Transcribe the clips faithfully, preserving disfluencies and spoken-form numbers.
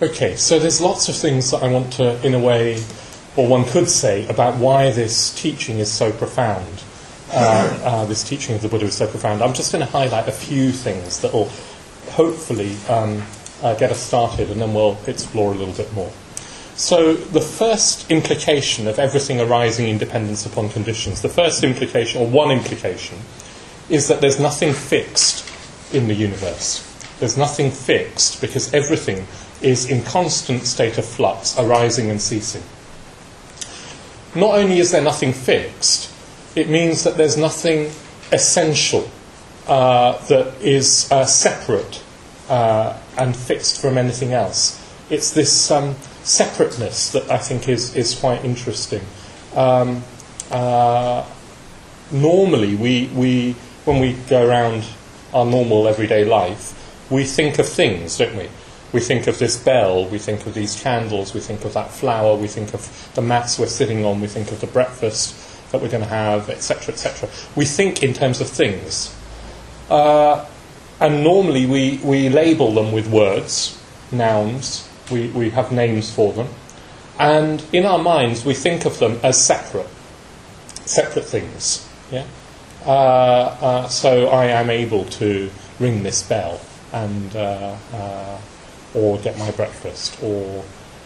Okay, so there's lots of things that I want to, in a way, or one could say, about why this teaching is so profound. Uh, uh, this teaching of the Buddha is so profound. I'm just going to highlight a few things that will hopefully um, uh, get us started, and then we'll explore a little bit more. So the first implication of everything arising in dependence upon conditions, the first implication, or one implication, is that there's nothing fixed in the universe. There's nothing fixed because everything is in constant state of flux, arising and ceasing. Not only is there nothing fixed, it means that there's nothing essential uh, that is uh, separate uh, and fixed from anything else. It's this um, separateness that I think is, is quite interesting. Um, uh, normally, we, we, when we go around our normal everyday life, we think of things, don't we? We think of this bell, we think of these candles, we think of that flower, we think of the mats we're sitting on, we think of the breakfast that we're going to have, et cetera, et cetera. We think in terms of things. Uh, and normally we, we label them with words, nouns, we, we have names for them. And in our minds we think of them as separate, separate things. Yeah? Uh, uh, so I am able to ring this bell and... Uh, uh, or get my breakfast, or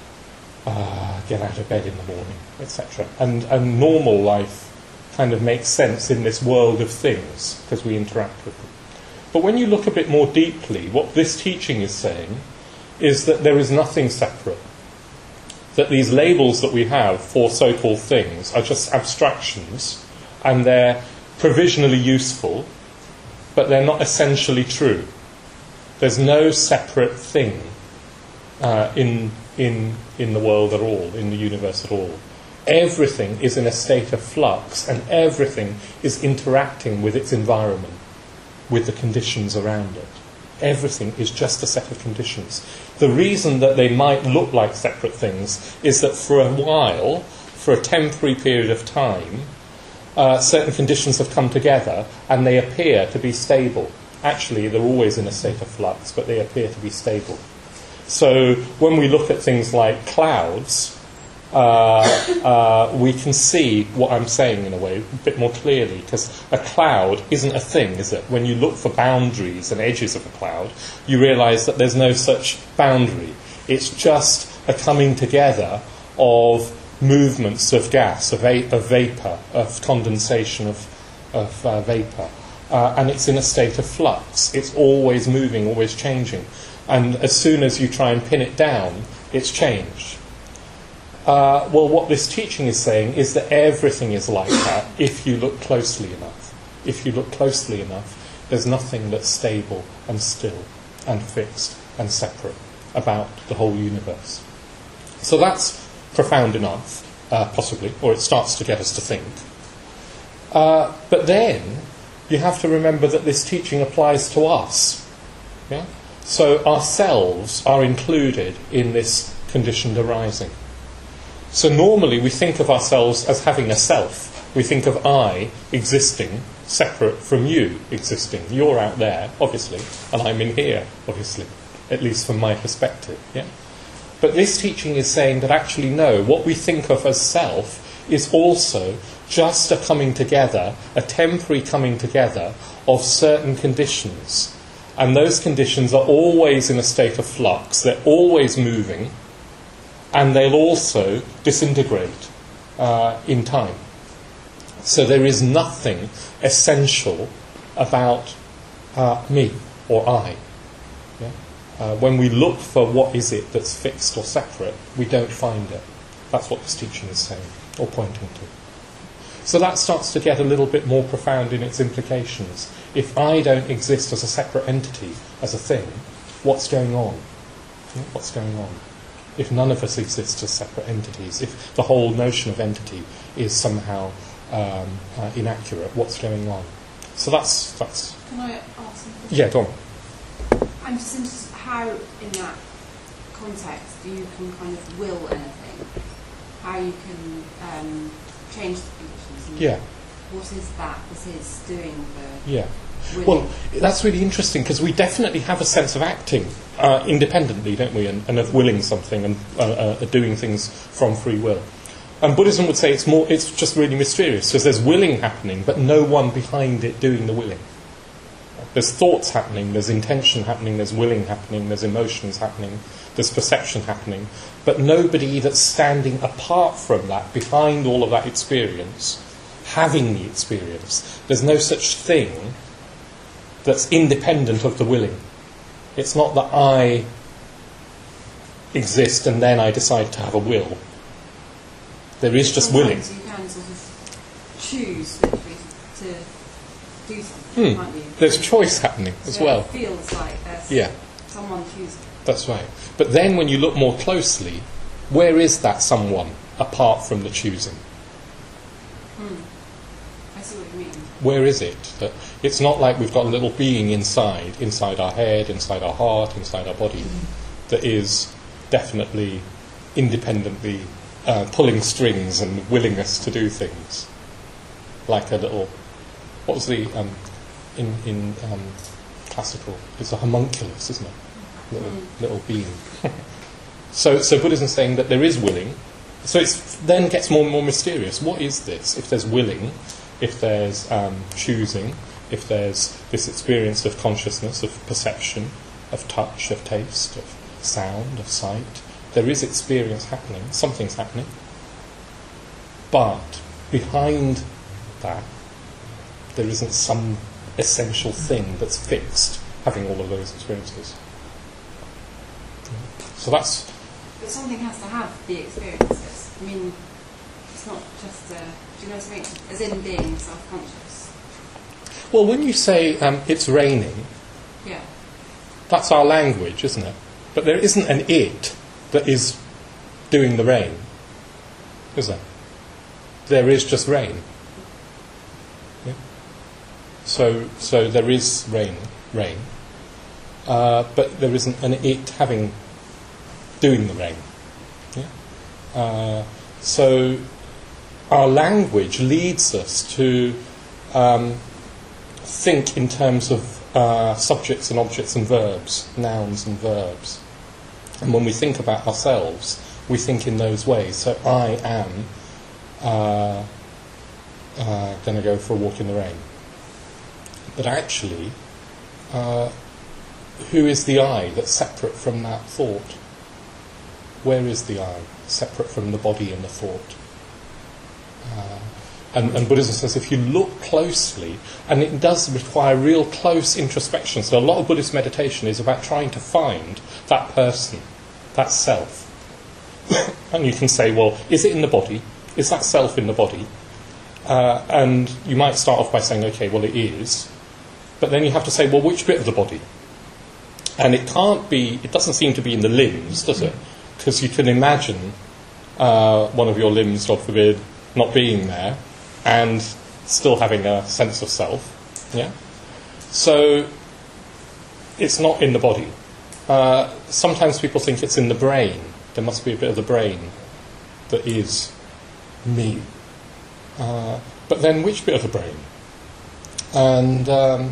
uh, get out of bed in the morning, et cetera. And, and normal life kind of makes sense in this world of things, because we interact with them. But when you look a bit more deeply, what this teaching is saying is that there is nothing separate. That these labels that we have for so-called things are just abstractions, and they're provisionally useful, but they're not essentially true. There's no separate thing uh, in in in the world at all, in the universe at all. Everything is in a state of flux, and everything is interacting with its environment, with the conditions around it. Everything is just a set of conditions. The reason that they might look like separate things is that for a while, for a temporary period of time, uh, certain conditions have come together and they appear to be stable. Actually, they're always in a state of flux, but they appear to be stable. So when we look at things like clouds, uh, uh, we can see what I'm saying in a way a bit more clearly, because a cloud isn't a thing, is it? When you look for boundaries and edges of a cloud, you realise that there's no such boundary. It's just a coming together of movements of gas, of, va- of vapour, of condensation of, of uh, vapour. Uh, and it's in a state of flux. It's always moving, always changing. And as soon as you try and pin it down, it's changed. Uh, well, what this teaching is saying is that everything is like that if you look closely enough. If you look closely enough, there's nothing that's stable and still and fixed and separate about the whole universe. So that's profound enough, uh, possibly, or it starts to get us to think. Uh, but then you have to remember that this teaching applies to us. Yeah? So ourselves are included in this conditioned arising. So normally we think of ourselves as having a self. We think of I existing separate from you existing. You're out there, obviously, and I'm in here, obviously, at least from my perspective. Yeah? But this teaching is saying that actually no, what we think of as self is also just a coming together, a temporary coming together of certain conditions. And those conditions are always in a state of flux, they're always moving, and they'll also disintegrate uh, in time. So there is nothing essential about uh, me or I. Yeah? Uh, when we look for what is it that's fixed or separate, we don't find it. That's what this teaching is saying, or pointing to. So that starts to get a little bit more profound in its implications. If I don't exist as a separate entity, as a thing, what's going on? What's going on? If none of us exist as separate entities, if the whole notion of entity is somehow um, uh, inaccurate, what's going on? So that's... that's Can I ask something? Yeah, go on. I'm just interested how, in that context, you can kind of will anything. How you can um, change the conditions. And Yeah. What is that? This is doing the... Yeah. willing? Well, that's really interesting because we definitely have a sense of acting uh, independently, don't we, and, and of willing something and uh, uh, doing things from free will. And Buddhism would say it's more, it's just really mysterious because there's willing happening, but no one behind it doing the willing. There's thoughts happening, there's intention happening, there's willing happening, there's emotions happening, there's perception happening, but nobody that's standing apart from that, behind all of that experience, having the experience. There's no such thing that's independent of the willing. It's not that I exist and then I decide to have a will. There is just willing. Sometimes you can sort of choose literally to do something, Hmm. can't you? There's choice happening as So well. It feels like there's Yeah. someone choosing. That's right. But then when you look more closely, where is that someone apart from the choosing? Hmm. I see what you mean. Where is it? That it's not like we've got a little being inside, inside our head, inside our heart, inside our body, that is definitely independently uh, pulling strings and willing us to do things. Like a little, what was the, um, in, in um, classical, it's a homunculus, isn't it? Little, Mm. little being. so, so Buddhism is saying that there is willing. So it then gets more and more mysterious. What is this? If there's willing, if there's um, choosing, if there's this experience of consciousness, of perception, of touch, of taste, of sound, of sight, there is experience happening, something's happening. But behind that, there isn't some essential thing that's fixed, having all of those experiences. So that's... But something has to have the experiences. I mean, it's not just, uh, do you know what I mean? As in being self-conscious. Well, when you say um, it's raining, Yeah. that's our language, isn't it? But there isn't an it that is doing the rain, is there? There is just rain. Yeah? So, so there is rain, rain, uh, but there isn't an it having doing the rain. Yeah? Uh, so our language leads us to um, think in terms of uh, subjects and objects and verbs, nouns and verbs. And when we think about ourselves, we think in those ways. So I am uh, uh, going to go for a walk in the rain. But actually, uh, who is the I that's separate from that thought? Where is the I separate from the body and the thought? Uh, and, and Buddhism says if you look closely, and it does require real close introspection, so a lot of Buddhist meditation is about trying to find that person, that self. And you can say, well, is it in the body? Is that self in the body? Uh, and you might start off by saying, okay, well, it is. But then you have to say, well, which bit of the body? And it can't be, it doesn't seem to be in the limbs, does it? Because you can imagine uh, one of your limbs, God forbid, not being there and still having a sense of self. Yeah? So it's not in the body. Uh, sometimes people think it's in the brain. There must be a bit of the brain that is me. Uh, but then which bit of the brain? And um,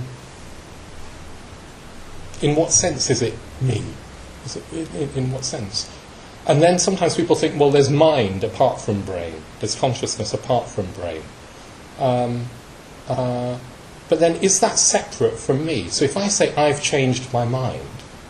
in what sense is it me? Is it, in, in what sense? And then sometimes people think, well, there's mind apart from brain. There's consciousness apart from brain. Um, uh, but then is that separate from me? So if I say I've changed my mind,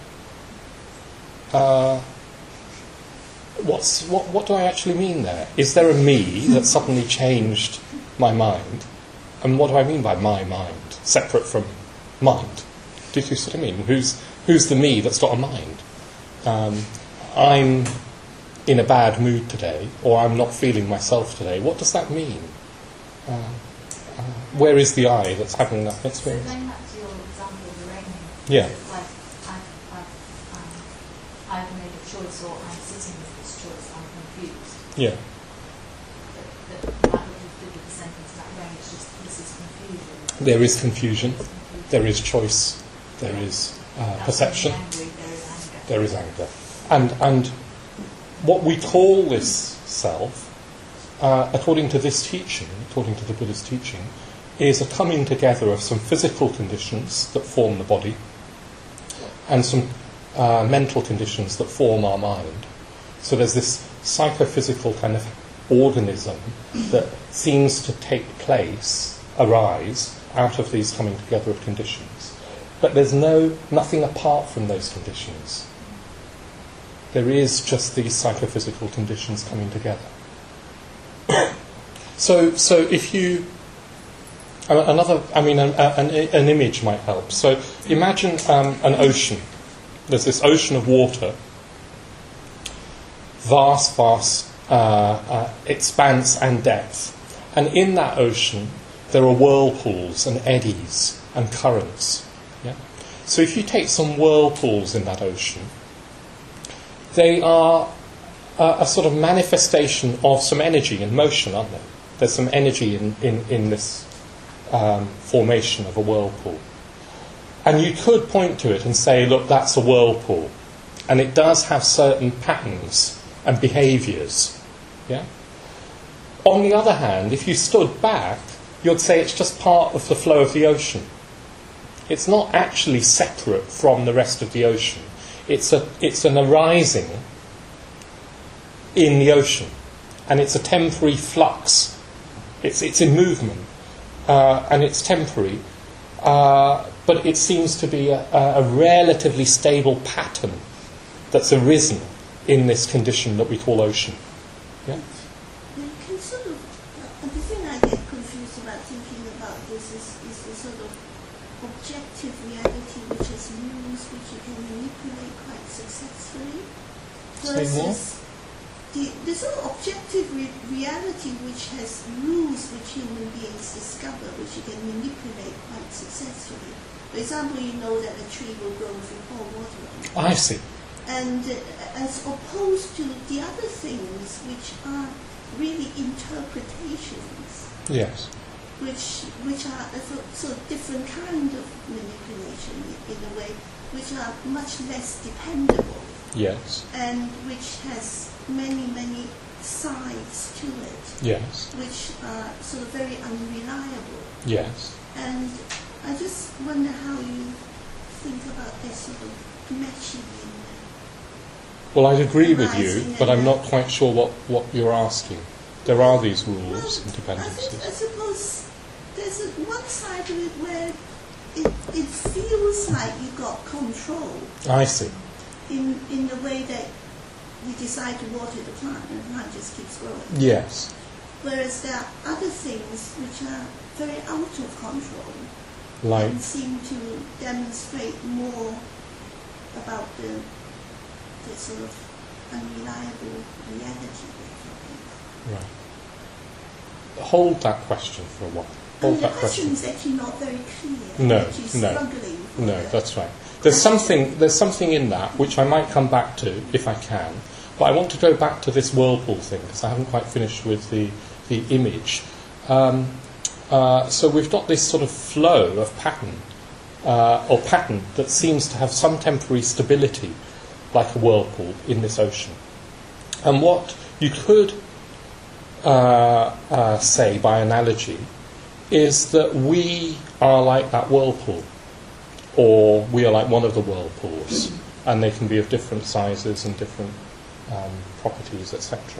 uh, what's, what, what do I actually mean there? Is there a me that suddenly changed my mind? And what do I mean by my mind, separate from mind? Do you see what I mean? Who's, who's the me that's got a mind? Um, I'm in a bad mood today, or I'm not feeling myself today. What does that mean? Uh, uh, where is the I that's having that experience? So going back to your example of the raining, Yeah. like I've, I've, um, I've made a choice, or I'm sitting with this choice, I'm confused. Yeah. But, but like what you did with the sentence about rain, it's just this is confusion. There is confusion. It's confusion. There is choice. There is uh, perception. Angry, there is anger. There is anger. And, and what we call this self, uh, according to this teaching, according to the Buddhist teaching, is a coming together of some physical conditions that form the body and some uh, mental conditions that form our mind. So there's this psychophysical kind of organism that seems to take place, arise, out of these coming together of conditions. But there's no nothing apart from those conditions. There is just these psychophysical conditions coming together. so, so if you another, I mean, an, an, an image might help. So imagine um, an ocean. There's this ocean of water, vast, vast uh, uh, expanse and depth, and in that ocean there are whirlpools and eddies and currents. Yeah? So if you take some whirlpools in that ocean, they are a, a sort of manifestation of some energy in motion, aren't they? There's some energy in, in, in this um, formation of a whirlpool. And you could point to it and say, look, that's a whirlpool. And it does have certain patterns and behaviours. Yeah? On the other hand, if you stood back, you'd say it's just part of the flow of the ocean. It's not actually separate from the rest of the ocean. It's a it's an arising in the ocean, and it's a temporary flux. It's it's in movement, uh, and it's temporary, uh, but it seems to be a, a relatively stable pattern that's arisen in this condition that we call ocean. Yeah. You can sort of. Uh, the thing I get confused about thinking about this is is the sort of objective reality which has rules which you can manipulate quite successfully, versus the, the sort of objective re- reality which has rules which human beings discover which you can manipulate quite successfully. For example, you know that a tree will grow if you pour water on it. I see. And uh, as opposed to the other things which are really interpretations. Yes. Which which are a sort, sort of different kind of manipulation in a way, which are much less dependable. Yes. And which has many, many sides to it. Yes. Which are sort of very unreliable. Yes. And I just wonder how you think about this sort of meshing in. Well, I'd agree with you, but I'm not quite sure what, what you're asking. There are these rules well, and dependencies. I, think, I suppose there's a, one side of it where it, it feels like you got control. I see. In in the way that you decide to water the plant and the plant just keeps growing. Yes. Whereas there are other things which are very out of control. Like? And seem to demonstrate more about the, the sort of unreliable reality. Right. Hold that question for a while. Hold and that the question. question is actually not very clear. No, She's no, struggling no. with That's right. There's something. There's something in that which I might come back to if I can. But I want to go back to this whirlpool thing because I haven't quite finished with the the image. Um, uh, so we've got this sort of flow of pattern uh, or pattern that seems to have some temporary stability, like a whirlpool in this ocean. And what you could Uh, uh, say by analogy is that we are like that whirlpool, or we are like one of the whirlpools, and they can be of different sizes and different um, properties, et cetera.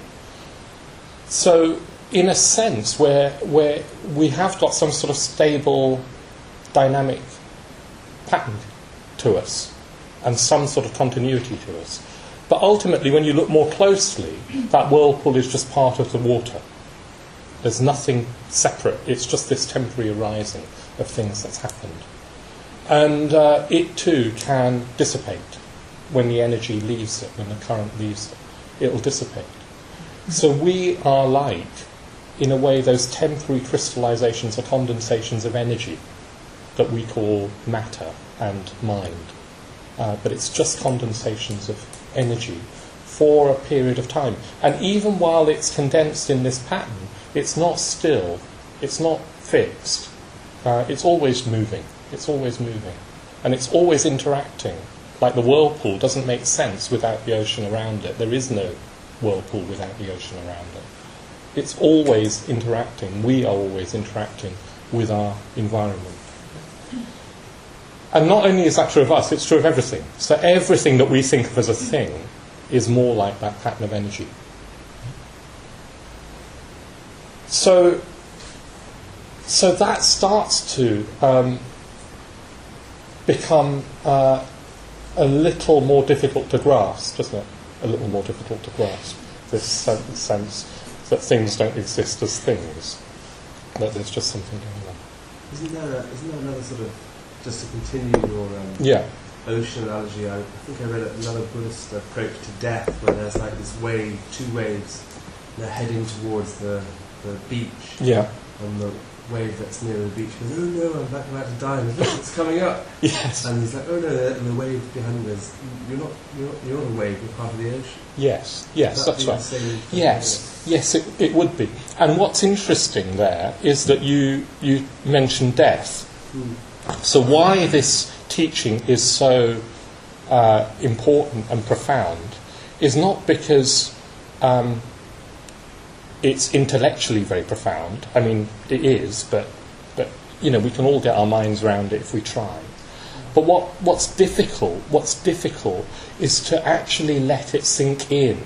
So, in a sense, where where we have got some sort of stable, dynamic pattern to us, and some sort of continuity to us. But ultimately, when you look more closely, that whirlpool is just part of the water. There's nothing separate. It's just this temporary arising of things that's happened. And uh, it too can dissipate when the energy leaves it, when the current leaves it. It will dissipate. So we are like, in a way, those temporary crystallizations or condensations of energy that we call matter and mind. Uh, but it's just condensations of energy for a period of time. And even while it's condensed in this pattern, it's not still, it's not fixed. Uh, it's always moving. It's always moving. And it's always interacting. Like the whirlpool doesn't make sense without the ocean around it. There is no whirlpool without the ocean around it. It's always interacting. We are always interacting with our environment. And not only is that true of us, it's true of everything. So everything that we think of as a thing is more like that pattern of energy. So, so that starts to um, become uh, a little more difficult to grasp, doesn't it? A little more difficult to grasp, this sense, sense that things don't exist as things, that there's just something going on. Isn't there, a, isn't there another sort of, just to continue your um, yeah. ocean analogy, I, I think I read another Buddhist approach to death where there's like this wave, two waves, they're heading towards the, the beach, yeah. and the wave that's near the beach goes, oh no, I'm about, about to die, and it's coming up. Yes. And he's like, oh no, and the wave behind him is, you're not, you're not, you're not a wave, you're part of the ocean. Yes, yes, That'd that's be the right. same Yes, yes, it, it would be. And what's interesting there is that you you mentioned death. Mm. So why this teaching is so uh, important and profound is not because um, it's intellectually very profound. I mean, it is, but but you know we can all get our minds around it if we try. But what, what's difficult, what's difficult is to actually let it sink in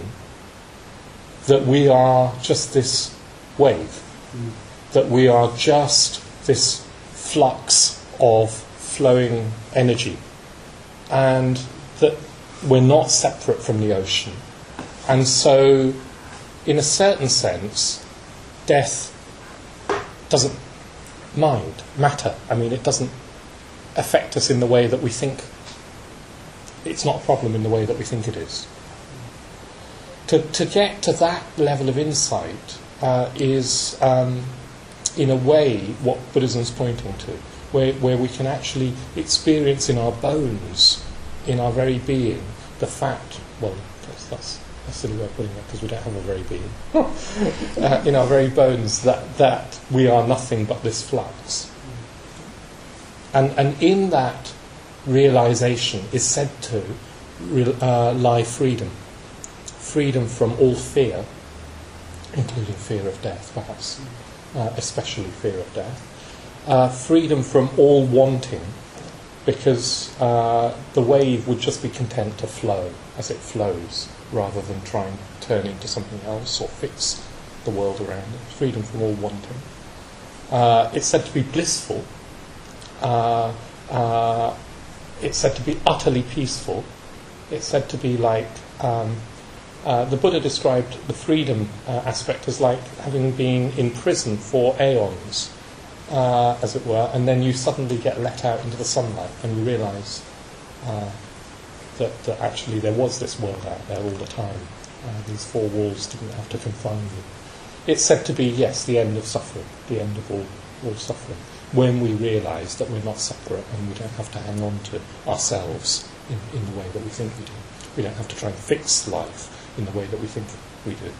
that we are just this wave, mm. that we are just this flux of flowing energy, and that we're not separate from the ocean. And so, in a certain sense, death doesn't mind, matter. I mean, it doesn't affect us in the way that we think. It's not a problem in the way that we think it is. To to get to that level of insight uh, is, um, in a way, what Buddhism's pointing to, where where we can actually experience in our bones, in our very being, the fact. Well, that's that's a silly way of putting it because we don't have a very being. uh, in our very bones, that that we are nothing but this flux. And and in that realization is said to re- uh, lie freedom. Freedom from all fear, including fear of death, perhaps, uh, especially fear of death. Uh, freedom from all wanting, because uh, the wave would just be content to flow as it flows, rather than try and turn into something else or fix the world around it. Freedom from all wanting. Uh, it's said to be blissful. Uh, uh, it's said to be utterly peaceful. It's said to be like um, uh, the Buddha described the freedom uh, aspect as like having been in prison for aeons, uh, as it were, and then you suddenly get let out into the sunlight and you realise uh, that, that actually there was this world out there all the time. Uh, these four walls didn't have to confine you. It's said to be, yes, the end of suffering, the end of all, all suffering, when we realise that we're not separate and we don't have to hang on to ourselves in, in the way that we think we do. We don't have to try and fix life in the way that we think we do.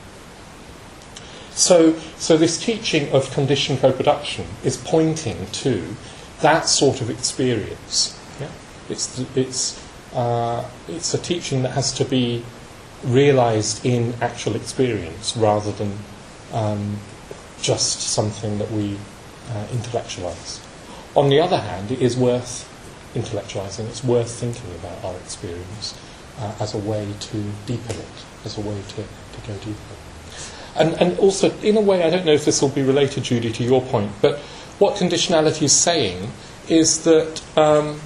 So, so this teaching of conditioned co-production is pointing to that sort of experience. Yeah? It's, it's, uh, it's a teaching that has to be realised in actual experience rather than um, just something that we Uh, intellectualise. On the other hand, it is worth intellectualising, it's worth thinking about our experience uh, as a way to deepen it, as a way to, to go deeper. And, and also, in a way, I don't know if this will be related, Judy, to your point, but what conditionality is saying is that um,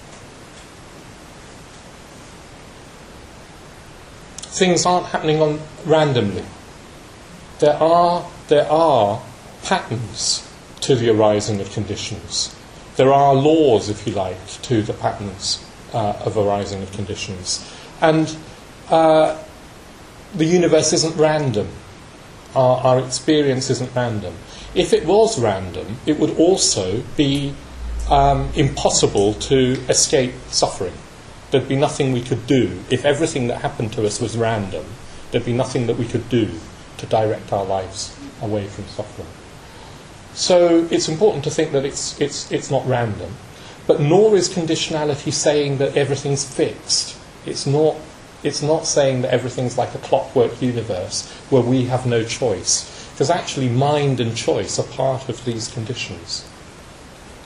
things aren't happening on randomly. There are there are patterns to the arising of conditions. There are laws, if you like, to the patterns uh, of arising of conditions. And uh, the universe isn't random. Our, our experience isn't random. If it was random, it would also be um, impossible to escape suffering. There'd be nothing we could do. If everything that happened to us was random, there'd be nothing that we could do to direct our lives away from suffering. So it's important to think that it's it's it's not random, but nor is conditionality saying that everything's fixed. It's not it's not saying that everything's like a clockwork universe where we have no choice, because actually mind and choice are part of these conditions.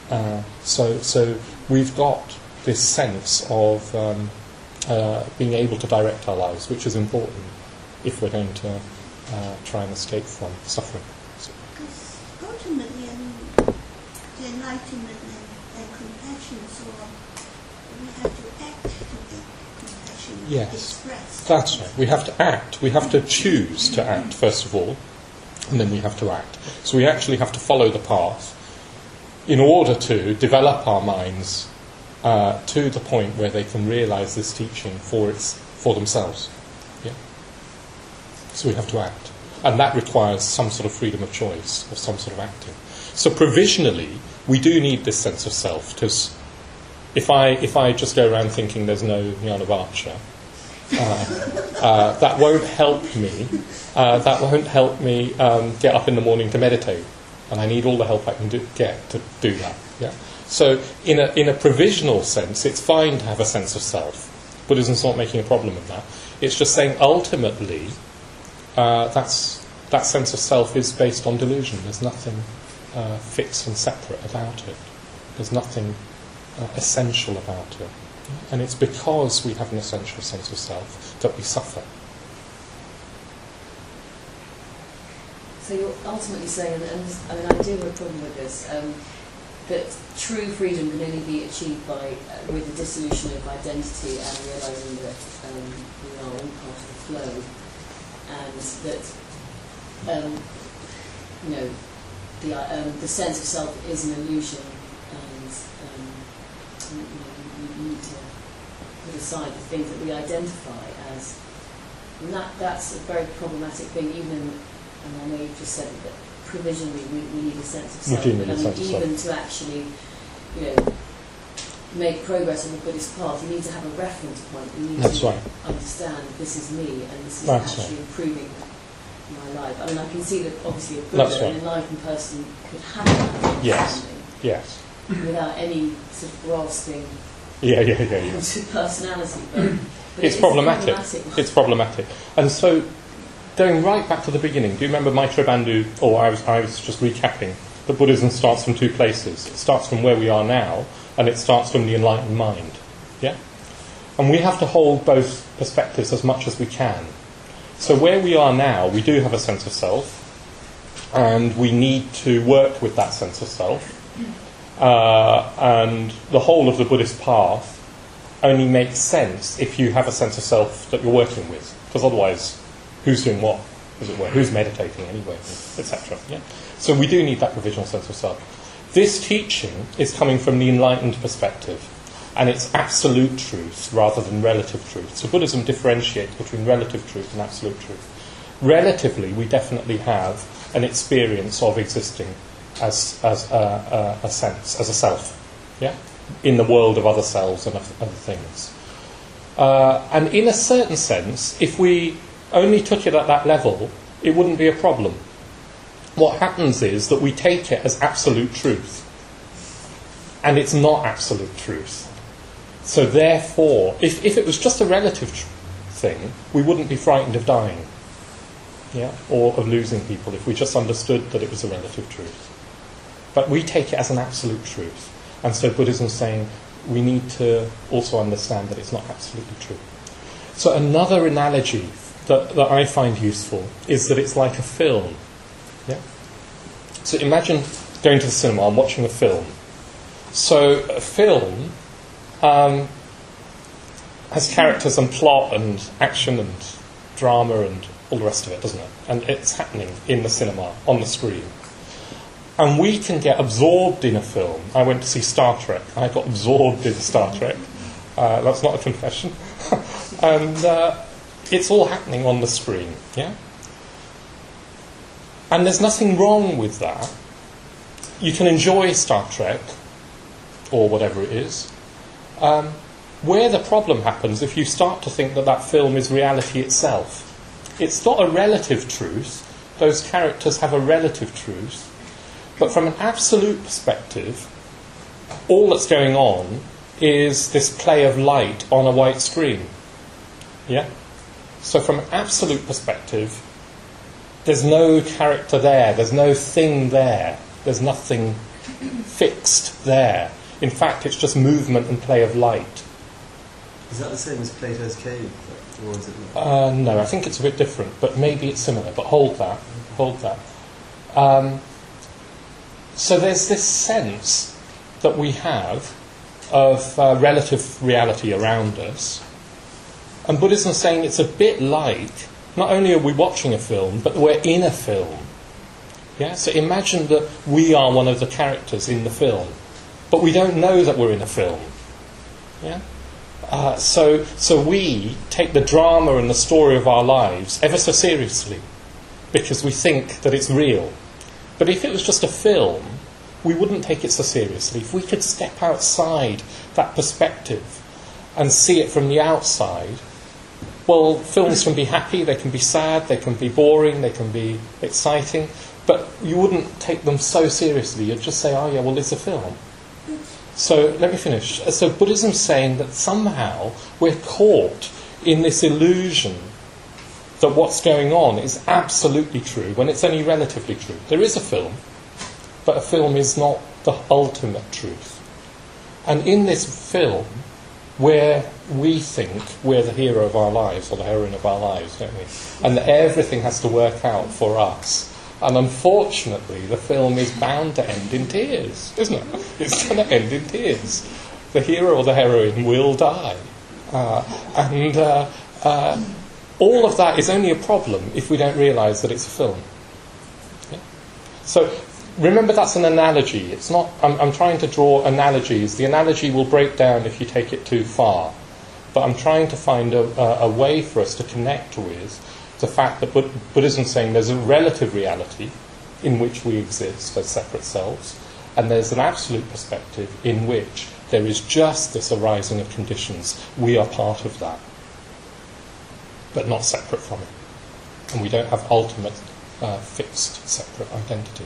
Uh, so, so we've got this sense of um, uh, being able to direct our lives, which is important if we're going to uh, try and escape from suffering. Because ultimately, I mean, the enlightenment and, and compassion, so on, we have to act to get compassion Yes, expressed. that's right. We have to act. We have to choose to act, first of all, and then we have to act. So we actually have to follow the path in order to develop our minds uh, to the point where they can realise this teaching for its for themselves. Yeah. So we have to act, and that requires some sort of freedom of choice or some sort of acting. So provisionally, we do need this sense of self, because if I if I just go around thinking there's no Jnana Vacha, uh, uh, that won't help me. Uh, that won't help me um, get up in the morning to meditate, and I need all the help I can do, get to do that. Yeah. So in a in a provisional sense, it's fine to have a sense of self. Buddhism's not making a problem of that. It's just saying ultimately, uh, that's that sense of self is based on delusion. There's nothing uh, fixed and separate about it. There's nothing uh, essential about it. And it's because we have an essential sense of self that we suffer. So you're ultimately saying, and I mean, I do have a problem with this, um, that true freedom can only be achieved by uh, with the dissolution of identity and realising that um, we are all part of the flow, and that um, you know the uh, um, the sense of self is an illusion, and um, you, know, you need to put aside the things that we identify as, and that that's a very problematic thing, even in, and I know you've just said that provisionally we, we need a sense of self, We do need but I a mean, sense of even self. to actually, you know, make progress on the Buddhist path, you need to have a reference point. You need That's to right. understand this is me and this is That's actually right. improving my life. I mean, I can see that obviously a That's Buddha, right. an enlightened person, could have that Yes. understanding Yes. without any sort of grasping Yeah, yeah, yeah, yeah. to personality. But, but It's it is problematic. problematic. It's problematic. And so, going right back to the beginning, do you remember Maitreya Bandhu, or I was, I was just recapping, that Buddhism starts from two places. It starts from where we are now, and it starts from the enlightened mind. Yeah? And we have to hold both perspectives as much as we can. So where we are now, we do have a sense of self, and we need to work with that sense of self. Uh, and the whole of the Buddhist path only makes sense if you have a sense of self that you're working with, because otherwise, who's doing what, as it were? Who's meditating anyway, et cetera. Yeah? So we do need that provisional sense of self. This teaching is coming from the enlightened perspective, and it's absolute truth rather than relative truth. So Buddhism differentiates between relative truth and absolute truth. Relatively, we definitely have an experience of existing as as a, a, a sense, as a self, yeah, in the world of other selves and of other things. Uh, and in a certain sense, if we only took it at that level, it wouldn't be a problem. What happens is that we take it as absolute truth, and it's not absolute truth. So therefore, if, if it was just a relative tr- thing, we wouldn't be frightened of dying, yeah, or of losing people if we just understood that it was a relative truth. But we take it as an absolute truth. And so Buddhism is saying we need to also understand that it's not absolutely true. So another analogy that, that I find useful is that it's like a film. Yeah? So imagine going to the cinema and watching a film. So a film um, has characters and plot and action and drama and all the rest of it, doesn't it? And it's happening in the cinema, on the screen. And we can get absorbed in a film. I went to see Star Trek. I got absorbed in Star Trek. Uh, that's not a confession. and uh, it's all happening on the screen. Yeah. And there's nothing wrong with that. You can enjoy Star Trek, or whatever it is. Um, where the problem happens, if you start to think that that film is reality itself. It's not a relative truth. Those characters have a relative truth. But from an absolute perspective, all that's going on is this play of light on a white screen. Yeah? So from an absolute perspective, there's no character there, there's no thing there, there's nothing fixed there. In fact, it's just movement and play of light. Is that the same as Plato's cave, or is it not? Uh, no, I think it's a bit different, but maybe it's similar. But hold that, hold that. Um, so there's this sense that we have of uh, relative reality around us. And Buddhism is saying it's a bit like, not only are we watching a film, but we're in a film. Yeah? So imagine that we are one of the characters in the film, but we don't know that we're in a film. Yeah? Uh, so, so we take the drama and the story of our lives ever so seriously, because we think that it's real. But if it was just a film, we wouldn't take it so seriously. If we could step outside that perspective and see it from the outside, well, films can be happy, they can be sad, they can be boring, they can be exciting, but you wouldn't take them so seriously. You'd just say, oh yeah, well, it's a film. So let me finish. So Buddhism's saying that somehow we're caught in this illusion that what's going on is absolutely true when it's only relatively true. There is a film, but a film is not the ultimate truth. And in this film, where we think we're the hero of our lives or the heroine of our lives, don't we? And that everything has to work out for us. And unfortunately, the film is bound to end in tears, isn't it? It's going to end in tears. The hero or the heroine will die. Uh, and uh, uh, all of that is only a problem if we don't realise that it's a film. Yeah? So remember, that's an analogy. It's not. I'm, I'm trying to draw analogies. The analogy will break down if you take it too far. But I'm trying to find a, a, a way for us to connect with the fact that Bud- Buddhism is saying there's a relative reality in which we exist as separate selves, and there's an absolute perspective in which there is just this arising of conditions. We are part of that, but not separate from it. And we don't have ultimate, uh, fixed, separate identity.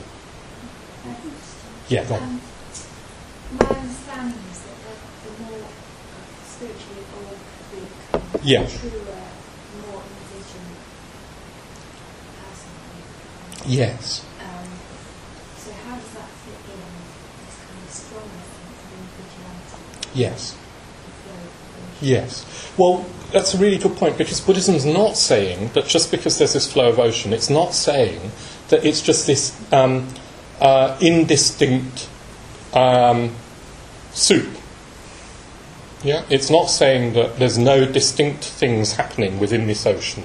Yeah, go on. Um, my understanding is that the, the more spiritually evolved we become, Yeah. the truer, more individual person we become. Yes. Um, so how does that fit in this kind of stronger sense of individuality? Yes. With the- Yes. Well, that's a really good point, because Buddhism's not saying that just because there's this flow of ocean, it's not saying that it's just this um, uh, indistinct um, soup. Yeah? It's not saying that there's no distinct things happening within this ocean.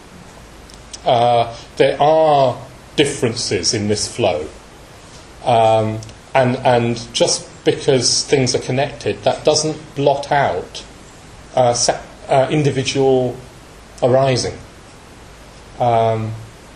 Uh, there are differences in this flow. Um, and, and just because things are connected, that doesn't blot out uh, se- uh, individual arising. Um,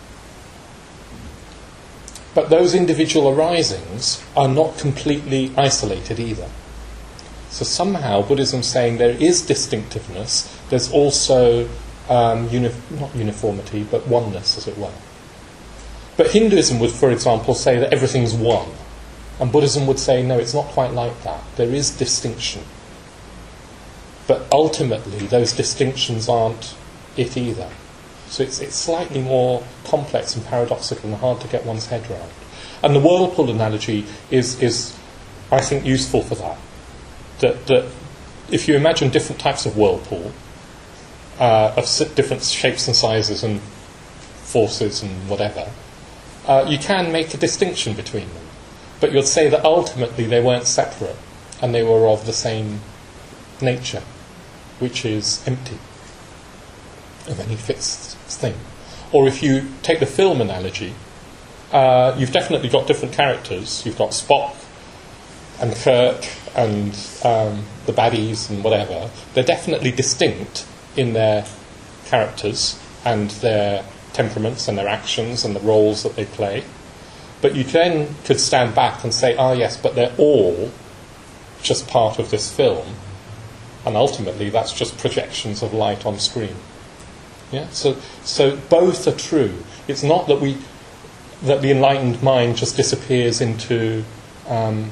but those individual arisings are not completely isolated either. So somehow Buddhism's saying there is distinctiveness, there's also um, uni- not uniformity, but oneness, as it were. But Hinduism would, for example, say that everything's one. And Buddhism would say, no, it's not quite like that. There is distinction. But ultimately, those distinctions aren't it either. So it's, it's slightly more complex and paradoxical and hard to get one's head around. And the whirlpool analogy is, is I think, useful for that. That, that if you imagine different types of whirlpool, uh, of different shapes and sizes and forces and whatever, uh, you can make a distinction between them. But you'd say that ultimately they weren't separate and they were of the same nature, which is empty of any fixed thing. Or if you take the film analogy, uh, you've definitely got different characters. You've got Spock and Kirk and um, the baddies and whatever. They're definitely distinct in their characters and their temperaments and their actions and the roles that they play. But you then could stand back and say, ah, yes, but they're all just part of this film. And ultimately, that's just projections of light on screen. Yeah. So, so both are true. It's not that we that the enlightened mind just disappears into, um,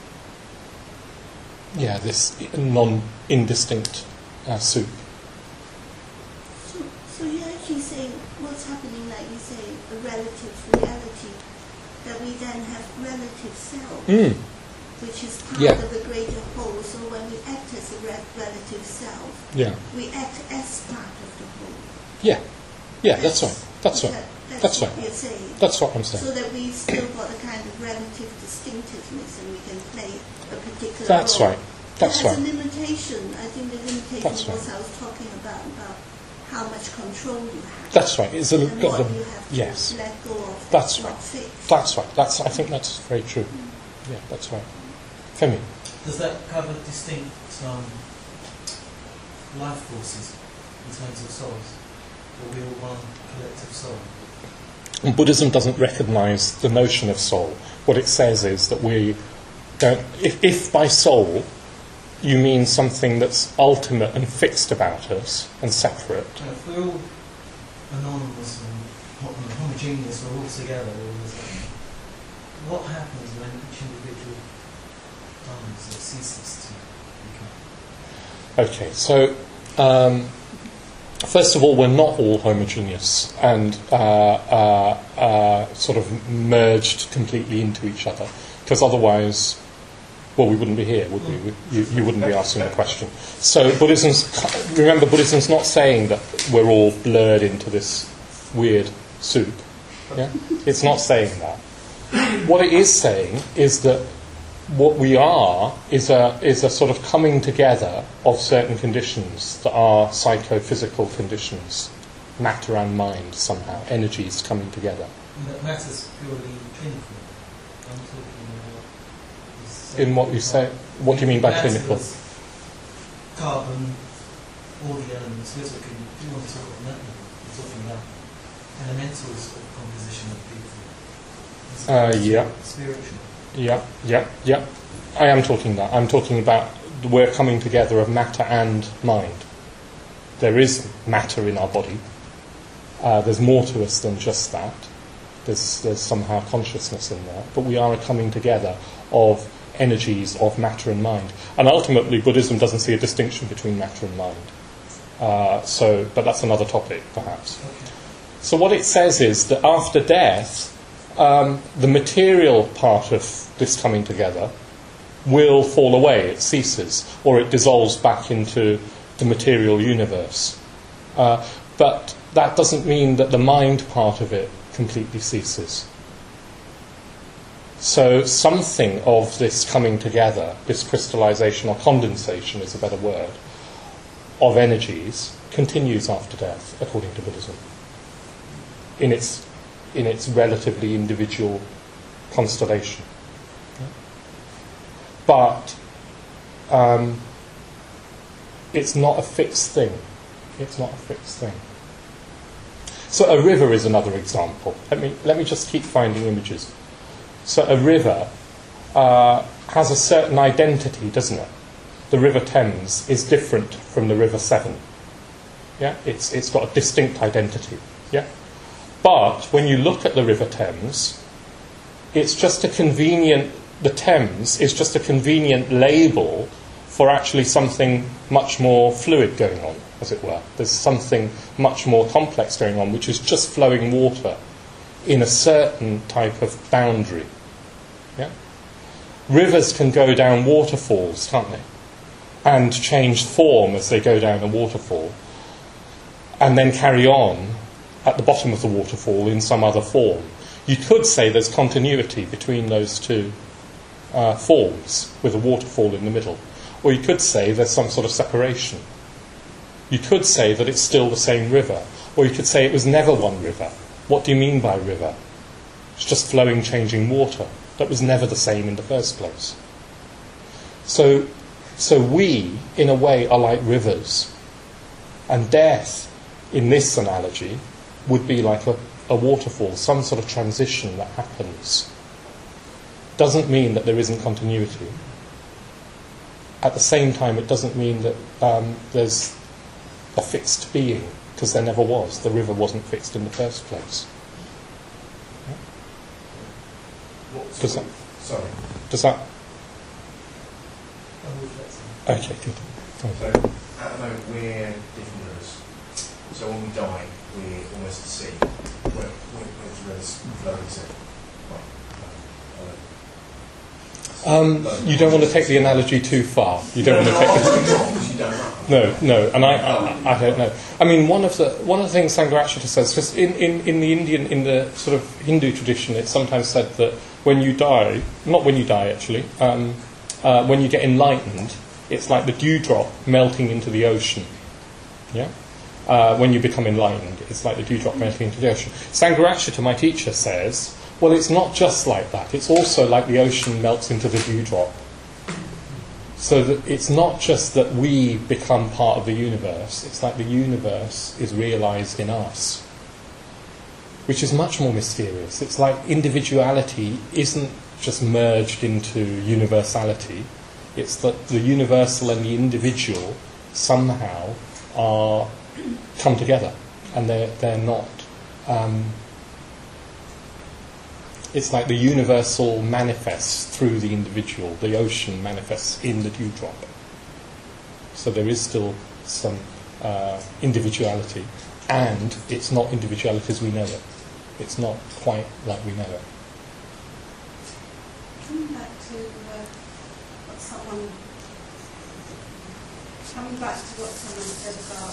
yeah, this non-indistinct uh, soup. So, so you're actually saying what's happening, like you say, a relative reality. that we then have relative self, Mm. which is part Yeah. of the greater whole. So when we act as a re- relative self, Yeah. we act as part of the whole. Yeah. Yeah, that's right. That's right. That, that's, That's what right. you're saying. That's what I'm saying. So that we've still got a kind of relative distinctiveness and we can play a particular That's role. right. That's It has right. a limitation. I think the limitation That's was right. I was talking about, about how much control you have. That's right. It's a, and got what the, you have to yes. let go of. That's not right. fixed. That's right. That's. I think that's very true. Yeah, that's right. Femi. Does that cover distinct um, life forces in terms of souls? Are we all one collective soul? And Buddhism doesn't recognise the notion of soul. What it says is that we don't. If, if by soul you mean something that's ultimate and fixed about us and separate, Now, if we're all anonymous and hom- homogeneous, we're all together all the time, what happens when each individual dies or ceases to become? okay. So um, first of all, we're not all homogeneous and uh, uh, uh, sort of merged completely into each other, because otherwise, well, we wouldn't be here, would we? We- You, you wouldn't be asking the question. So Buddhism's, remember, Buddhism's not saying that we're all blurred into this weird soup. Yeah? It's not saying that. What it is saying is that what we are is a is a sort of coming together of certain conditions that are psychophysical conditions, matter and mind somehow, energies coming together. And that matter's purely clinical. I'm talking about... this, uh, In what you say, what do you mean by matter clinical? is Carbon, all the elements, we're talking, do you want to talk about that? We're talking about elementals of composition of people. Uh, yeah. Spiritual. Yeah, yeah, yeah. I am talking that. I'm talking about the we're coming together of matter and mind. There is matter in our body. Uh, there's more to us than just that. There's, there's somehow consciousness in there. But we are a coming together of energies of matter and mind. And ultimately, Buddhism doesn't see a distinction between matter and mind. Uh, so, but that's another topic, perhaps. Okay. So what it says is that after death, um, the material part of this coming together will fall away, it ceases, or it dissolves back into the material universe. Uh, but that doesn't mean that the mind part of it completely ceases. So something of this coming together, this crystallization or condensation is a better word, of energies continues after death, according to Buddhism, in its in its relatively individual constellation. But um, it's not a fixed thing. It's not a fixed thing. So a river is another example. Let me let me just keep finding images. So a river uh, has a certain identity, doesn't it? The River Thames is different from the River Severn. Yeah, it's it's got a distinct identity. Yeah, but when you look at the River Thames, it's just a convenient. The Thames is just a convenient label for actually something much more fluid going on, as it were. There's something much more complex going on, which is just flowing water in a certain type of boundary. Yeah? Rivers can go down waterfalls, can't they? And change form as they go down a waterfall, and then carry on at the bottom of the waterfall in some other form. You could say there's continuity between those two uh, forms, with a waterfall in the middle. Or you could say there's some sort of separation. You could say that it's still the same river. Or you could say it was never one river. What do you mean by river? It's just flowing, changing water. That was never the same in the first place. So, so we, in a way, are like rivers. And death, in this analogy, would be like a, a waterfall, some sort of transition that happens. Doesn't mean that there isn't continuity. At the same time, it doesn't mean that um, there's a fixed being, because there never was. The river wasn't fixed in the first place. What Does sort that, of- Sorry. does that... I'm reflecting. Okay, good. Fine. So at the moment we're different rivers. So when we die, we're almost at sea. Where, where, where the rivers flow to. Right. Um, you don't want to take the analogy too far. You don't no, want to take no, it. not because you don't know. No, no, and I, I, I don't know. I mean, one of the one of the things Sangharakshita says, because in, in, in the Indian, in the sort of Hindu tradition, it's sometimes said that when you die, not when you die actually, um, uh, when you get enlightened, it's like the dewdrop melting into the ocean. Yeah. Uh, when you become enlightened, it's like the dewdrop melting into the ocean. Sangharakshita, my teacher, says, well, it's not just like that. It's also like the ocean melts into the dewdrop. So that it's not just that we become part of the universe, it's like the universe is realised in us, which is much more mysterious. It's like individuality isn't just merged into universality, it's that the universal and the individual somehow are come together, and they're, they're not... Um, it's like the universal manifests through the individual, the ocean manifests in the dewdrop. So there is still some uh, individuality, and it's not individuality as we know it. It's not quite like we know it. Coming back to uh, what someone, coming back to what someone said about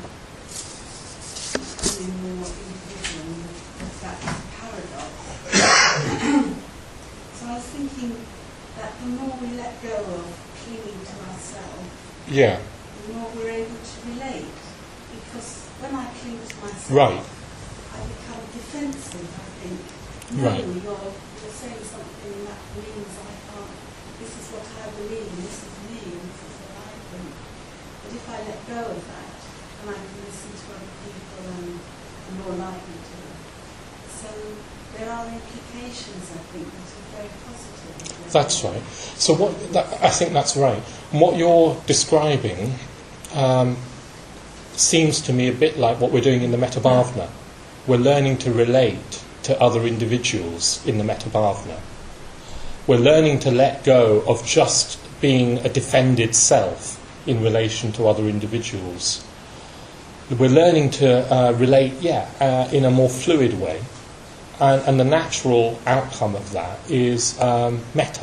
um, becoming more individual, and that paradox. So I was thinking that the more we let go of clinging to ourselves, Yeah. the more we're able to relate. Because when I cling to myself, Right. I become defensive, I think. No, Right. you're, you're saying something that means I can't, this is what I believe, and this is me, and this is what I think. But if I let go of that, then I can listen to other people and I'm more likely to. So there are implications, I think, that are very positive. That's right. So what that, I think that's right. And what you're describing um, seems to me a bit like what we're doing in the Metabhavna. We're learning to relate to other individuals in the Metabhavna. We're learning to let go of just being a defended self in relation to other individuals. We're learning to uh, relate, yeah, uh, in a more fluid way. And, and the natural outcome of that is um, metta.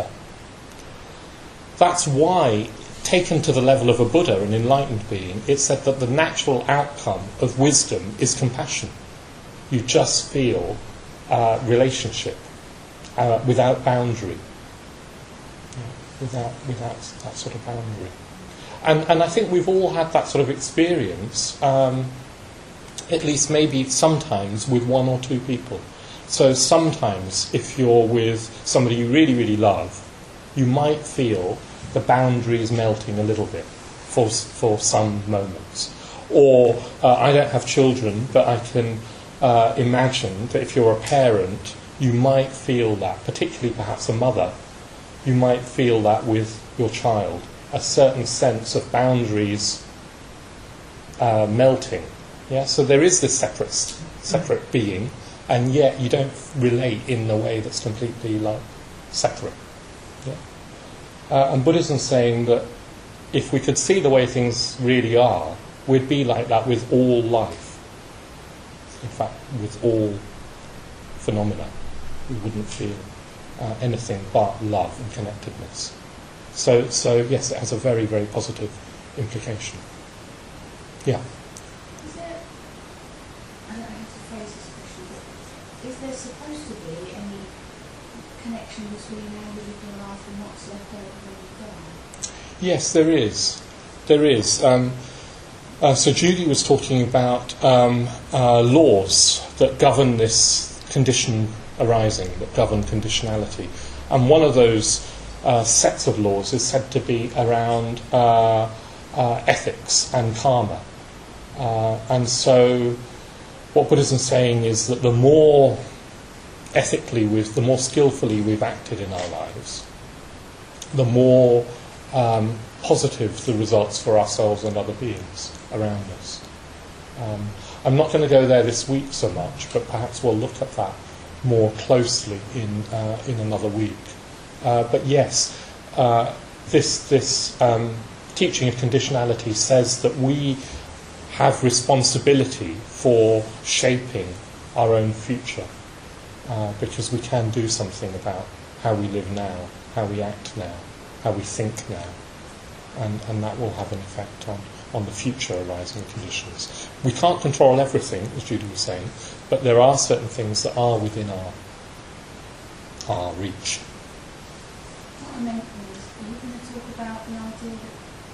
That's why, taken to the level of a Buddha, an enlightened being, it's said that the natural outcome of wisdom is compassion. You just feel uh, relationship uh, without boundary, yeah, without without that sort of boundary. And and I think we've all had that sort of experience, um, at least maybe sometimes with one or two people. So sometimes, if you're with somebody you really, really love, you might feel the boundaries melting a little bit for for some moments. Or uh, I don't have children, but I can uh, imagine that if you're a parent, you might feel that, particularly perhaps a mother, you might feel that with your child, a certain sense of boundaries uh, melting. Yeah, so there is this separate separate being. And yet you don't relate in a way that's completely like separate. Yeah? Uh, and Buddhism's saying that if we could see the way things really are, we'd be like that with all life. In fact, with all phenomena, we wouldn't feel uh, anything but love and connectedness. So, so yes, it has a very, very positive implication. Yeah. Is there, I don't know how to phrase this question, but is there supposed to be any connection between how we live your life and what's left over when you die? Yes, there is. There is. Um, uh, so Judy was talking about um, uh, laws that govern this condition arising, that govern conditionality. And one of those uh, sets of laws is said to be around uh, uh, ethics and karma. Uh, and so what Buddhism is saying is that the more ethically, we've, the more skillfully we've acted in our lives, the more um, positive the results for ourselves and other beings around us. Um, I'm not going to go there this week so much, but perhaps we'll look at that more closely in uh, in another week. Uh, but yes, uh, this this um, teaching of conditionality says that we have responsibility for shaping our own future, uh, because we can do something about how we live now, how we act now, how we think now, and, and that will have an effect on, on the future arising conditions. We can't control everything, as Judy was saying, but there are certain things that are within our our reach. What I meant was, are you going to talk about the idea that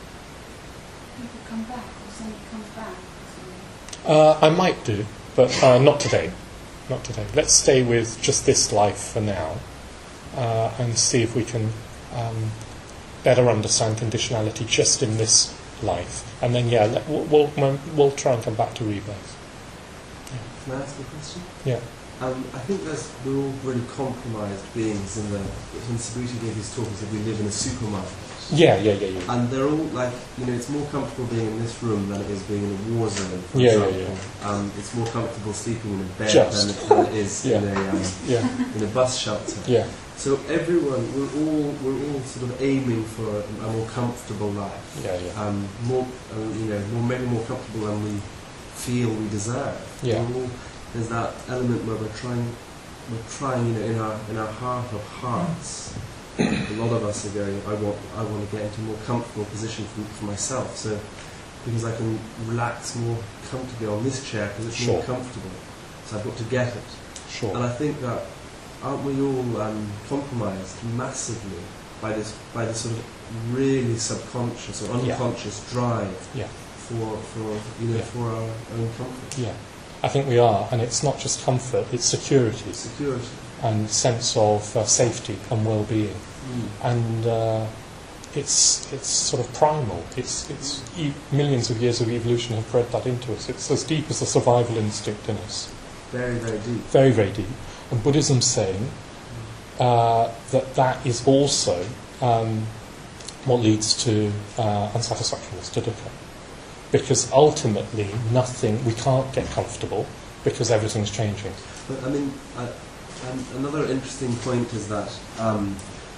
people come back, or somebody comes back, or something? Uh, I might do, but uh, not today. Not today. Let's stay with just this life for now, uh, and see if we can um, better understand conditionality just in this life. And then, yeah, let, we'll, we'll, we'll try and come back to rebirth. Can I ask a question? Yeah. Um, I think there's, we're all really compromised beings in the, when Subhuti gave his talk, he said we live in a supermarket. Yeah, yeah, yeah, yeah. And they're all like, you know, it's more comfortable being in this room than it is being in a war zone, for Yeah, example. yeah, yeah. Um, it's more comfortable sleeping in a bed Just. than it, than it is Yeah. in, a, um, Yeah, in a bus shelter. yeah, So everyone, we're all, we're all sort of aiming for a, a more comfortable life. yeah, yeah. Um, more, uh, you know, more, maybe more comfortable than we feel we deserve. Yeah. We're all, there's that element where we're trying, we're trying, you know, in our in our heart of hearts. A lot of us are going, I want, I want to get into a more comfortable position for, for myself. So because I can relax more comfortably on this chair because it's Sure. more comfortable. So I've got to get it. Sure. And I think that aren't we all um, compromised massively by this by this sort of really subconscious or Yeah. unconscious drive Yeah. for for you know Yeah. for our own comfort, Yeah, I think we are, and it's not just comfort; it's security security. and sense of uh, safety and well-being, Mm. and uh, it's it's sort of primal. It's it's e- millions of years of evolution have bred that into us. It's as deep as the survival instinct in us, Very very deep. very very deep. And Buddhism's saying uh, that that is also um, what leads to uh, unsatisfactoriness, to dukkha. Because ultimately, nothing, we can't get comfortable because everything's changing. But I mean, uh, um, another interesting point is that um,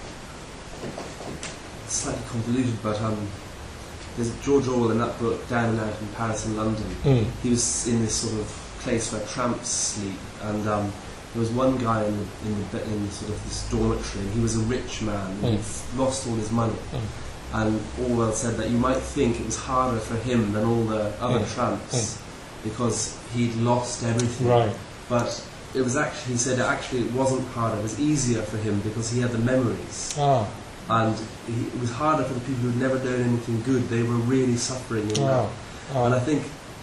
it's slightly convoluted, but um, there's George Orwell in that book, Down and Out in Paris and London. Mm. He was in this sort of place where tramps sleep, and um, there was one guy in the, in the be- in sort of this dormitory, and he was a rich man, and Mm. he'd lost all his money. Mm. And Orwell said that you might think it was harder for him than all the other Mm. tramps because he'd lost everything. Right. But it was actually, he said, actually it wasn't harder, it was easier for him because he had the memories. Ah. And he, it was harder for the people who'd never done anything good. They were really suffering in Ah. that. And I think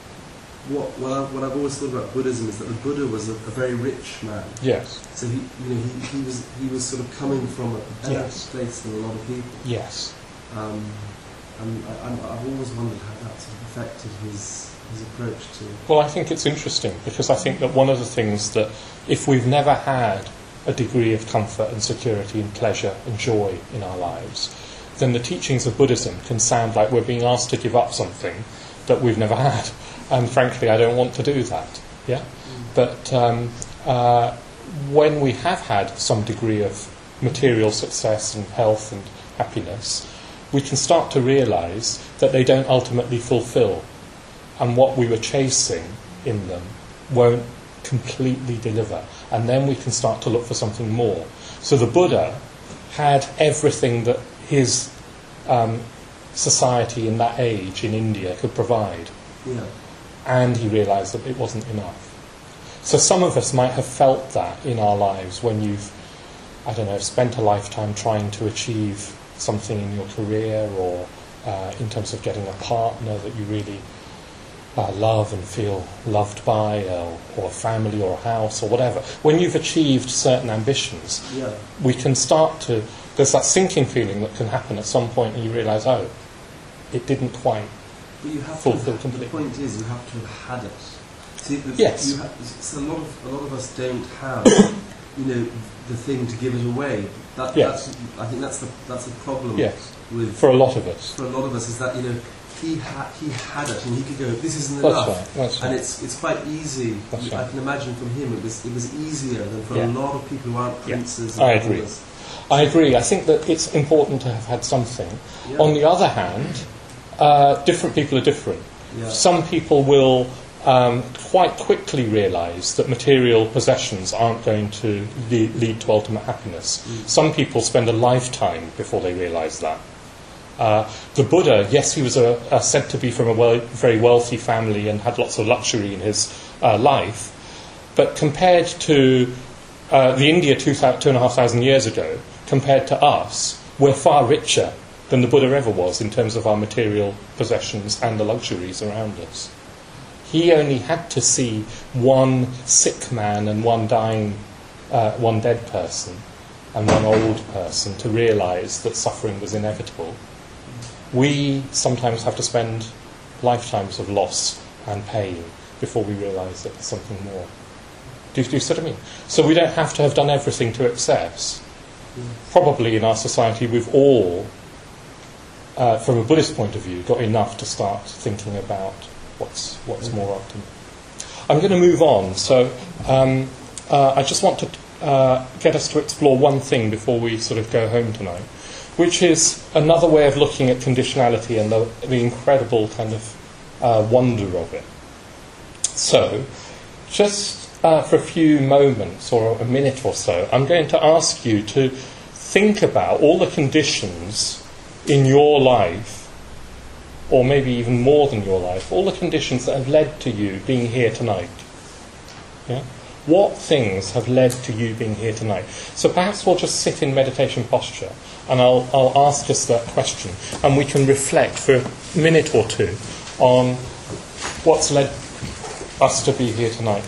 what, what, I, what I've always thought about Buddhism is that the Buddha was a, a very rich man. Yes. So he, you know, he, he was he was sort of coming from a better Yes. place than a lot of people. Yes. Um, and I, I'm- I've always wondered how that sort of affected his his approach to. Well, I think it's interesting because I think that one of the things that if we've never had a degree of comfort and security and pleasure and joy in our lives, then the teachings of Buddhism can sound like we're being asked to give up something that we've never had. And frankly, I don't want to do that. Yeah. Mm. But um, uh, when we have had some degree of material success and health and happiness, we can start to realise that they don't ultimately fulfil, and what we were chasing in them won't completely deliver. And then we can start to look for something more. So the Buddha had everything that his um, society in that age in India could provide, Yeah. and he realised that it wasn't enough. So some of us might have felt that in our lives when you've, I don't know, spent a lifetime trying to achieve something in your career or uh, in terms of getting a partner that you really uh, love and feel loved by, uh, or a family or a house or whatever. When you've achieved certain ambitions, Yeah. we can start to, there's that sinking feeling that can happen at some point and you realise, oh, it didn't quite. But you have Fulfill to. completely. The point is, you have to have had it. See, the, Yes. You have, so a lot of a lot of us don't have, you know, the thing to give it away. That, Yes. That's, I think that's the that's the problem. Yes. With For a lot of us. for a lot of us is that you know he had he had it and he could go, this isn't That's enough. right, that's And right. it's it's quite easy. That's I right. can imagine from him it was it was easier than for Yeah. a lot of people who aren't Yeah. princes. I and agree. rulers. I agree. I think that it's important to have had something. Yeah. On the other hand, uh, different people are different. Yeah. Some people will um, quite quickly realise that material possessions aren't going to le- lead to ultimate happiness. Mm. Some people spend a lifetime before they realise that. Uh, the Buddha, yes, he was a, a said to be from a wel- very wealthy family and had lots of luxury in his uh, life, but compared to uh, the India two, th- two and a half thousand years ago, compared to us, we're far richer than the Buddha ever was in terms of our material possessions and the luxuries around us. He only had to see one sick man and one dying, uh, one dead person and one old person to realise that suffering was inevitable. We sometimes have to spend lifetimes of loss and pain before we realise that there's something more. Do, do you see what I mean? So we don't have to have done everything to excess. Probably in our society we've all, uh, from a Buddhist point of view, got enough to start thinking about what's what's more optimal. I'm going to move on. So um, uh, I just want to uh, get us to explore one thing before we sort of go home tonight, which is another way of looking at conditionality and the, the incredible kind of uh, wonder of it. So, just uh, for a few moments or a minute or so, I'm going to ask you to think about all the conditions in your life, or maybe even more than your life, all the conditions that have led to you being here tonight. Yeah? What things have led to you being here tonight? So perhaps we'll just sit in meditation posture and I'll, I'll ask us that question and we can reflect for a minute or two on what's led us to be here tonight.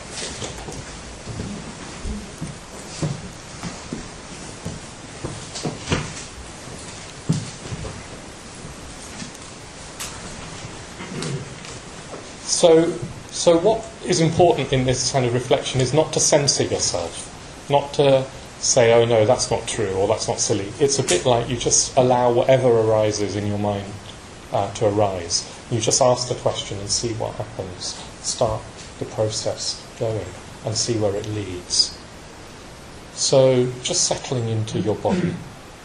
So, so what is important in this kind of reflection is not to censor yourself, not to say, oh no, that's not true, or that's not silly. It's a bit like you just allow whatever arises in your mind uh, to arise. You just ask the question and see what happens. Start the process going and see where it leads. So, just settling into your body.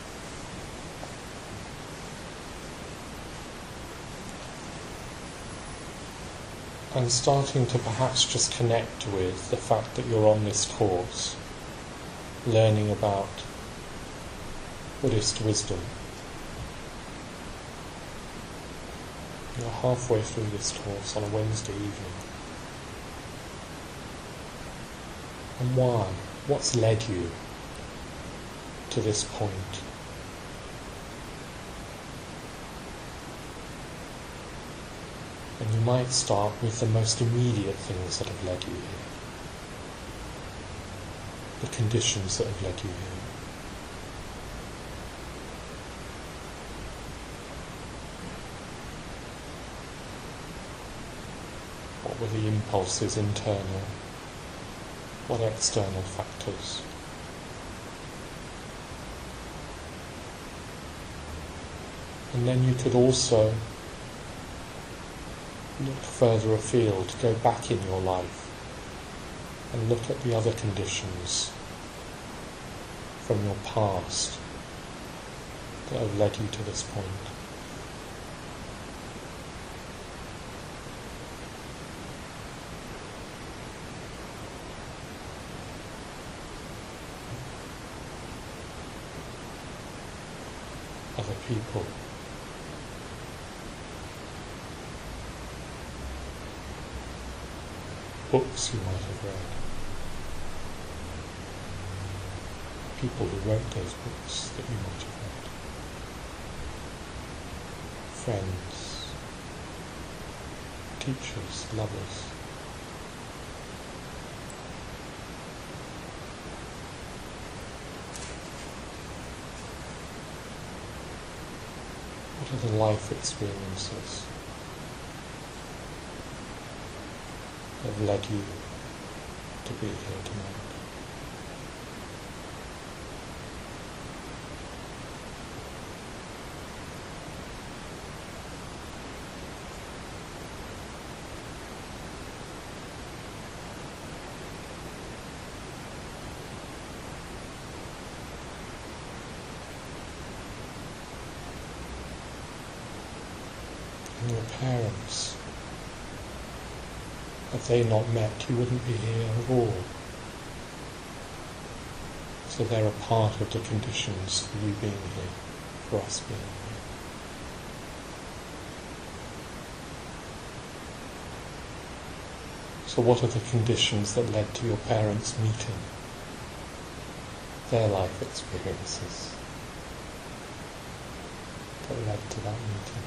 And starting to perhaps just connect with the fact that you're on this course, learning about Buddhist wisdom. You're halfway through this course on a Wednesday evening. And why? What's led you to this point? And you might start with the most immediate things that have led you here. The conditions that have led you here. What were the impulses, internal? What external factors? And then you could also look further afield, go back in your life and look at the other conditions from your past that have led you to this point. Other people. Books you might have read. People who wrote those books that you might have read. Friends. Teachers, lovers. What are the life experiences that have led you to be here tonight? And your parents, had they not met, you wouldn't be here at all. So they're a part of the conditions for you being here, for us being here. So what are the conditions that led to your parents meeting? Their life experiences that led to that meeting.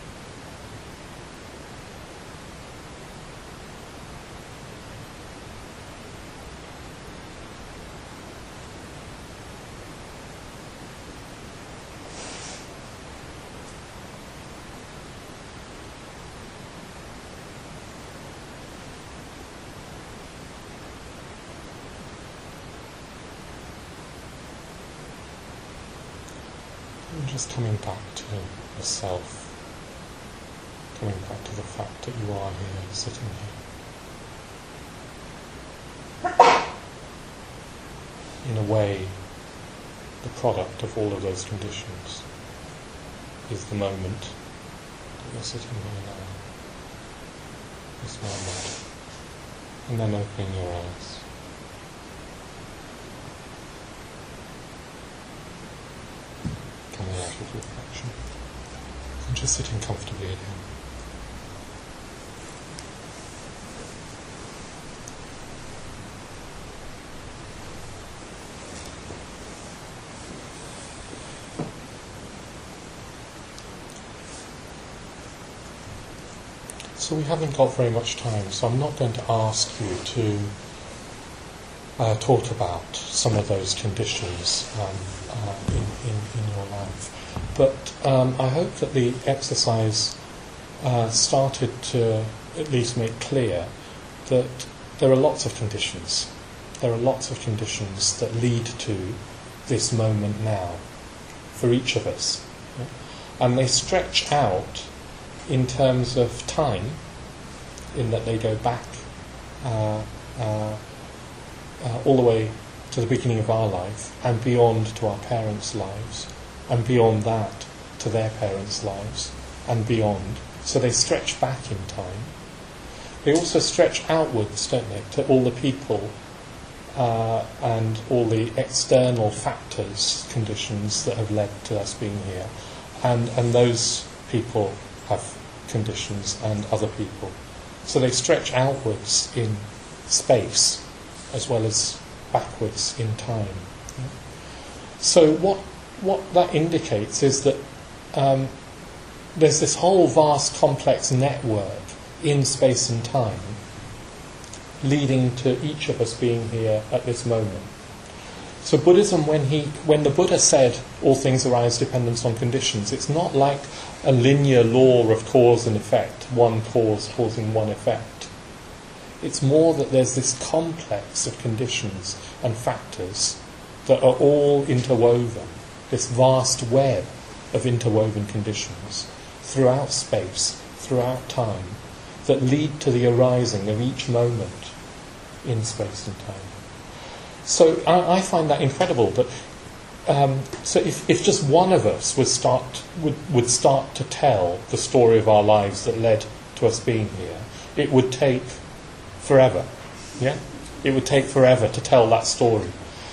And just coming back to yourself, coming back to the fact that you are here, sitting here. In a way, the product of all of those conditions is the moment that you're sitting here now, this moment, and then opening your eyes. Coming out of reflection and just sitting comfortably again. So we haven't got very much time, so I'm not going to ask you to uh, talk about some of those conditions um, uh, in, in, in your life. But um, I hope that the exercise uh, started to at least make clear that there are lots of conditions. There are lots of conditions that lead to this moment now for each of us. Yeah? And they stretch out in terms of time, in that they go back uh, uh, uh, all the way to the beginning of our life and beyond to our parents' lives, and beyond that to their parents' lives, and beyond. So they stretch back in time. They also stretch outwards, don't they, to all the people uh, and all the external factors, conditions that have led to us being here. And, and those people have conditions and other people. So they stretch outwards in space as well as backwards in time. So what what that indicates is that um, there's this whole vast complex network in space and time leading to each of us being here at this moment. So Buddhism, when he, when the Buddha said all things arise dependence on conditions, it's not like a linear law of cause and effect, one cause causing one effect. It's more that there's this complex of conditions and factors that are all interwoven, this vast web of interwoven conditions throughout space, throughout time, that lead to the arising of each moment in space and time. So I, I find that incredible. That um, so if, if just one of us would start would, would start to tell the story of our lives that led to us being here, it would take forever. Yeah, it would take forever to tell that story.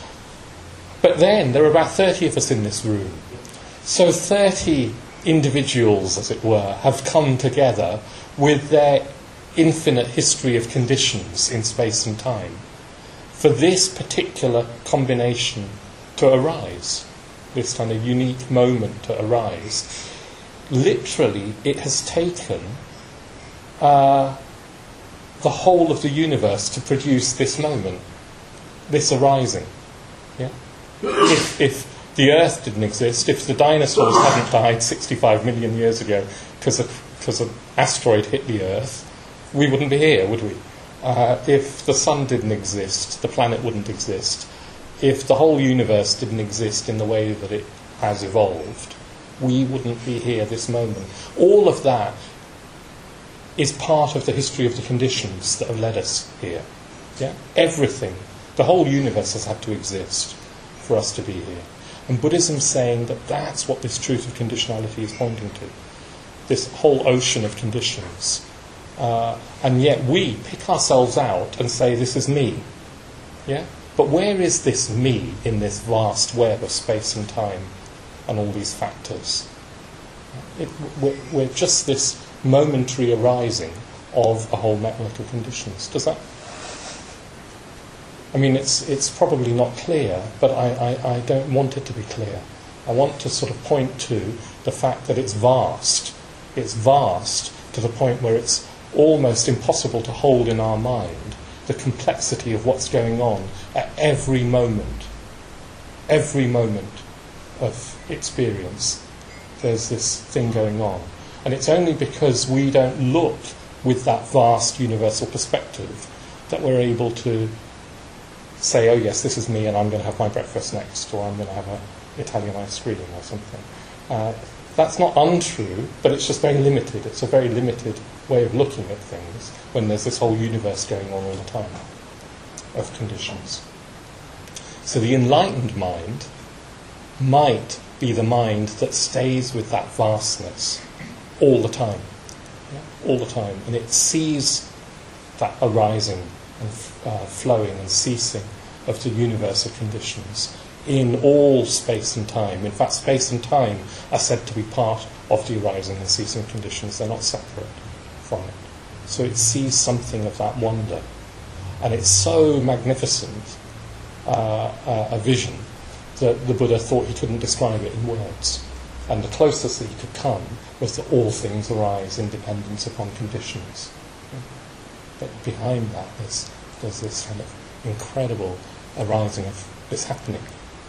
But then there are about thirty of us in this room. So thirty individuals, as it were, have come together with their infinite history of conditions in space and time for this particular combination to arise, this kind of unique moment to arise. Literally, it has taken uh, the whole of the universe to produce this moment, this arising. Yeah? If, if the Earth didn't exist, if the dinosaurs hadn't died sixty-five million years ago because because an asteroid hit the Earth, we wouldn't be here, would we? Uh, if the sun didn't exist, the planet wouldn't exist. If the whole universe didn't exist in the way that it has evolved, we wouldn't be here this moment. All of that is part of the history of the conditions that have led us here. Yeah? Everything, the whole universe has had to exist for us to be here. And Buddhism's saying that that's what this truth of conditionality is pointing to. This whole ocean of conditions Uh, and yet we pick ourselves out and say, this is me. Yeah? But where is this me in this vast web of space and time and all these factors? It, we're, we're just this momentary arising of a whole network of conditions. Does that... I mean, it's it's probably not clear, but I, I, I don't want it to be clear. I want to sort of point to the fact that it's vast. It's vast to the point where it's almost impossible to hold in our mind the complexity of what's going on at every moment. Every moment of experience, there's this thing going on. And it's only because we don't look with that vast universal perspective that we're able to say, oh yes, this is me and I'm going to have my breakfast next, or I'm going to have an Italian ice cream or something. Uh, that's not untrue, but it's just very limited. It's a very limited way of looking at things when there's this whole universe going on all the time of conditions. So the enlightened mind might be the mind that stays with that vastness all the time. Yeah? All the time. And it sees that arising and uh, flowing and ceasing of the universe of conditions in all space and time. In fact, space and time are said to be part of the arising and ceasing conditions. They're not separate from it. So it sees something of that wonder. And it's so magnificent uh, uh, a vision that the Buddha thought he couldn't describe it in words. And the closest that he could come was that all things arise in dependence upon conditions. But behind that, there's, there's this kind of incredible arising of this happening.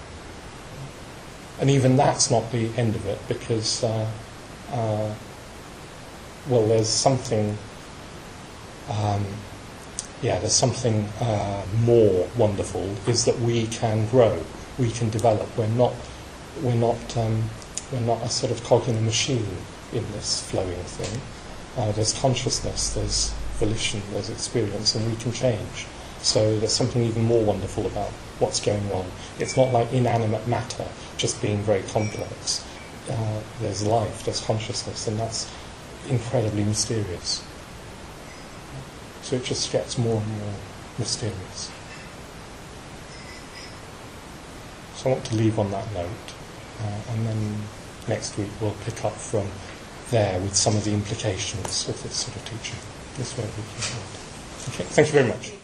And even that's not the end of it, because, uh, uh, well, there's something, um, yeah, there's something uh, more wonderful, is that we can grow, we can develop. We're not, we're not, um, we're not a sort of cog in a machine in this flowing thing. Uh, there's consciousness, there's volition, there's experience, and we can change. So there's something even more wonderful about what's going on. It's not like inanimate matter just being very complex. Uh, there's life, there's consciousness, and that's incredibly mysterious. So it just gets more and more mysterious. So I want to leave on that note, uh, and then next week we'll pick up from there with some of the implications of this sort of teaching. This way we can. Okay, thank you very much.